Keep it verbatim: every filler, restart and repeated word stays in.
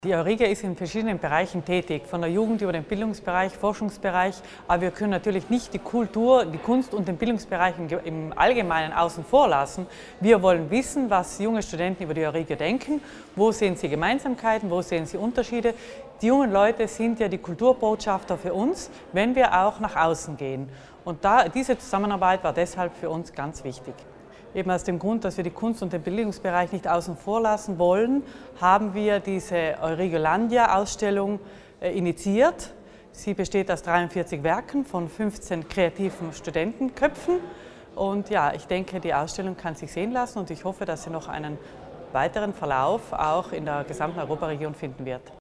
Die Euriga ist in verschiedenen Bereichen tätig, von der Jugend über den Bildungsbereich, Forschungsbereich, aber wir können natürlich nicht die Kultur, die Kunst und den Bildungsbereich im Allgemeinen außen vor lassen. Wir wollen wissen, was junge Studenten über die Euriga denken, wo sehen sie Gemeinsamkeiten, wo sehen sie Unterschiede. Die jungen Leute sind ja die Kulturbotschafter für uns, wenn wir auch nach außen gehen. Und da, diese Zusammenarbeit war deshalb für uns ganz wichtig. Eben aus dem Grund, dass wir die Kunst- und den Bildungsbereich nicht außen vor lassen wollen, haben wir diese Eurigalandia-Ausstellung initiiert. Sie besteht aus dreiundvierzig Werken von fünfzehn kreativen Studentenköpfen. Und ja, ich denke, die Ausstellung kann sich sehen lassen und ich hoffe, dass sie noch einen weiteren Verlauf auch in der gesamten Europaregion finden wird.